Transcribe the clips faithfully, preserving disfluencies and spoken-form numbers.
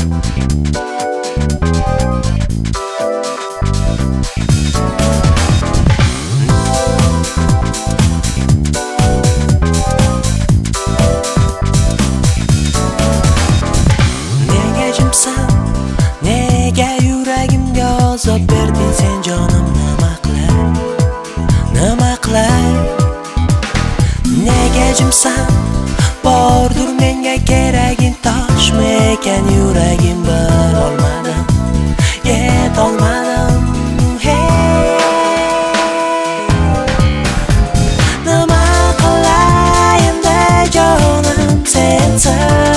Nega yuragimga azob berding sen jonim, nima qilay, nima qilay? Nega jimsan, bordur menga keragin, toshmi ekan yuragim, bilolmadim, yetolmadim. Hey, nima qilay endi jonim sensiz?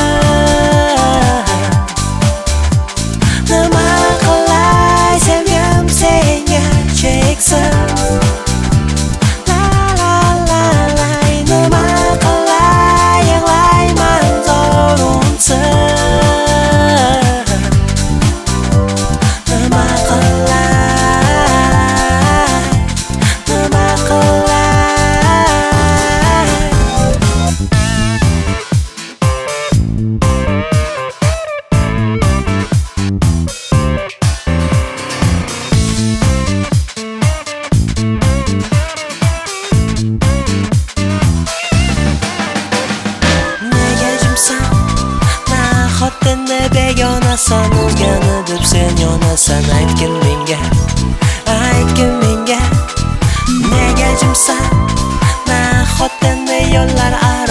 Begonasan o'zgani deb sen yonasan, aytgin menga, aytgin menga. Nega jimsan, na xotinni yo'llar